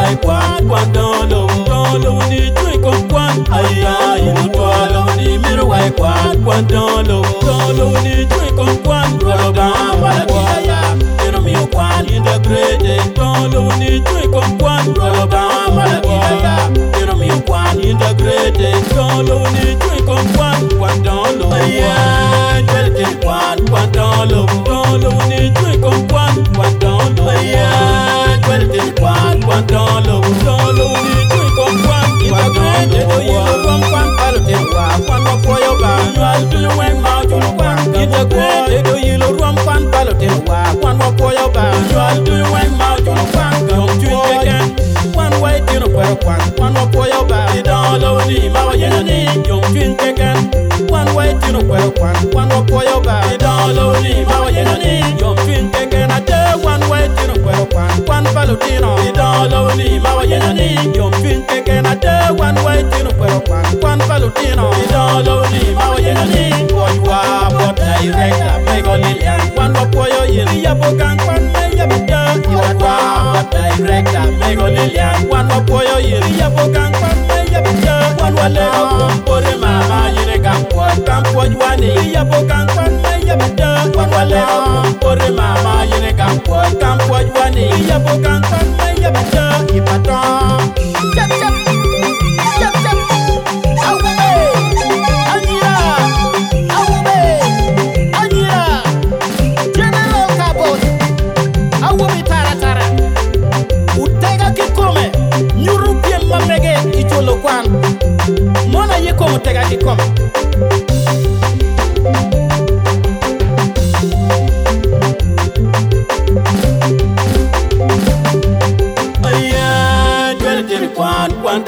wai kwan dolo ni chui kon kwan aya inu dolo ni miru wai kwan dolo ni chui kon kwan dolo ba wala ya miru mi kwan integrated dolo ni chui kon kwan dolo ba wala ya miru mi kwan integrated dolo ni chui kon kwan dolo aya dolo kwan dolo ni chui kon kwan dolo aya dolo kwan dolo ni chui kon kwan integrated kwan palote wa kwan mokoyo ba nyal tu wen ma tu kwan integrated yilo rom kwan palote wa kwan mokoyo ba nyal tu wen ma tu kwan gam tu again kwan wai tu no kwan mokoyo ba dolo ni ma wa yena ni yom tu again kwan wai tu no kwan mokoyo ba dolo ni ma wa yena ni yom tu again ate kwan wai tu no kwan palote no dolo ni ma wa yena ni yom tu again ate kwan wai tu no kwan palutino idolo ni mawa yena ni boywa bot director mego lilian kwan wapoyo yeli ya bokan kwan me ya bada iwadwa bot director mego lilian kwan wapoyo yeli ya bokan kwan me ya bada kwan wale kumpore mama yene kampo jwani ya bokan kwan me ya bada kwan wale kumpore mama yene kampo jwani ya bokan kwan me ya bada ipaton chap chap chap chap mona yeko mutega kikoma aya dwele kwan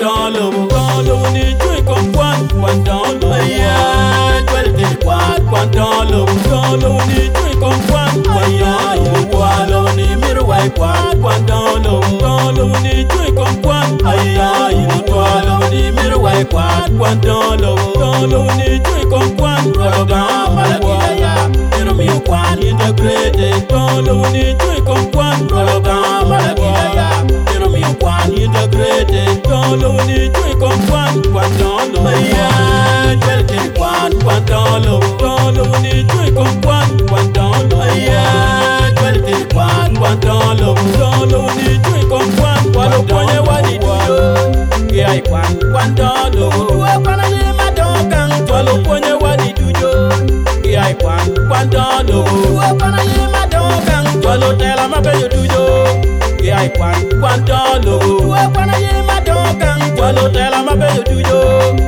dolo ni chui kon kwan dolo aya dwele kwan dolo ni chui kon kwan aya dolo ni miru wai kwan dolo ni chui kon kwan aya dolo ni miru wai kwan dolo ni chui kon kwan dolo ba wala ya miru mi kwan integrated dolo ni chui kon kwan dolo ba wala ya miru mi kwan integrated dolo ni chui kon kwan dolo aya dwele kwan dolo ni chui kon kwan dolo aya dwele kwan dolo ni chui kon kwan ponye wadi duyo ai kwan dolo kwana yema dokan dolo ponye wadi duyo ai kwan dolo kwana yema dokan dolo tela mabeyo duyo ai kwan dolo kwana yema dokan dolo tela mabeyo duyo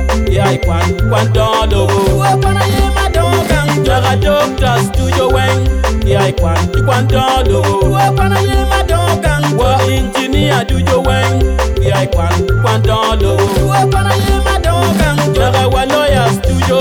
ai kwan dolo kwana yema dokan jaga doctors duyo wen ai kwan dolo kwana yema dokan wa engineer duyo wen ai kwan dolo kwana yema dokan jaga wa lawyers duyo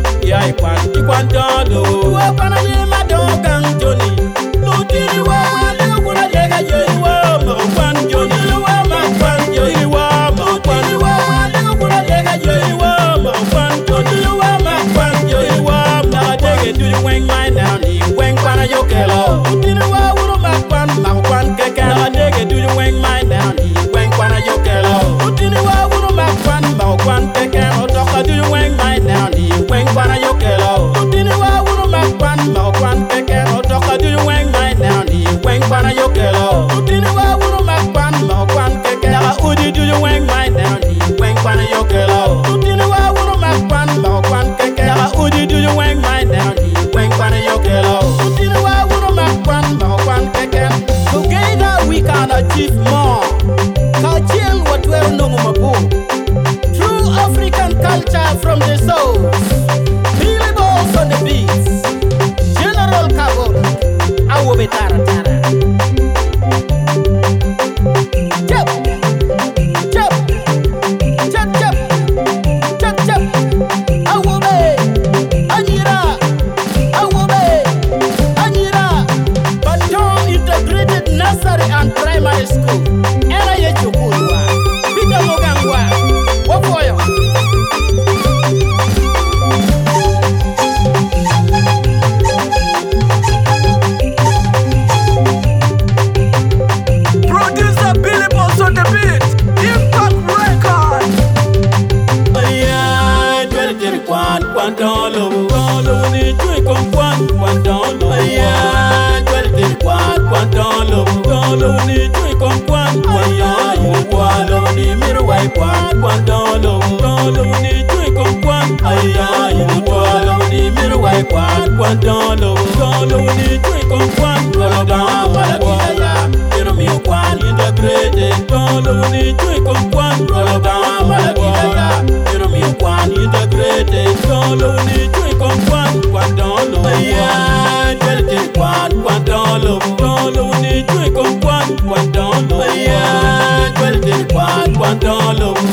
ai kwan dolo kwana yema dokan joni lutini wa luguna lega yewa ma kwan joni wa ma kwan joni wa ma kwan wa luguna lega yewa ma kwan joni wa ma kwan joni wa ma dege du wen my now ni wen kwana yokelo lutini wa wuro ma kwan keke na dege du wen my now ni wen kwana yokelo lutini wa wuro ma kwan keke otoka du wen my now ni wen kwana yokelo lutini wa wuro ma kwan wai kwan dolo ni chui kong kwan aya ilu dolo ni mir wai kwan dolo ni chui kong kwan dolo da wala ya kiro mi kwan integrated dolo ni chui kong kwan dolo da wala ya kiro mi kwan integrated dolo ni chui kong kwan dolo ya kwelke kwan dolo ni chui kong kwan dolo ya kwelke kwan dolo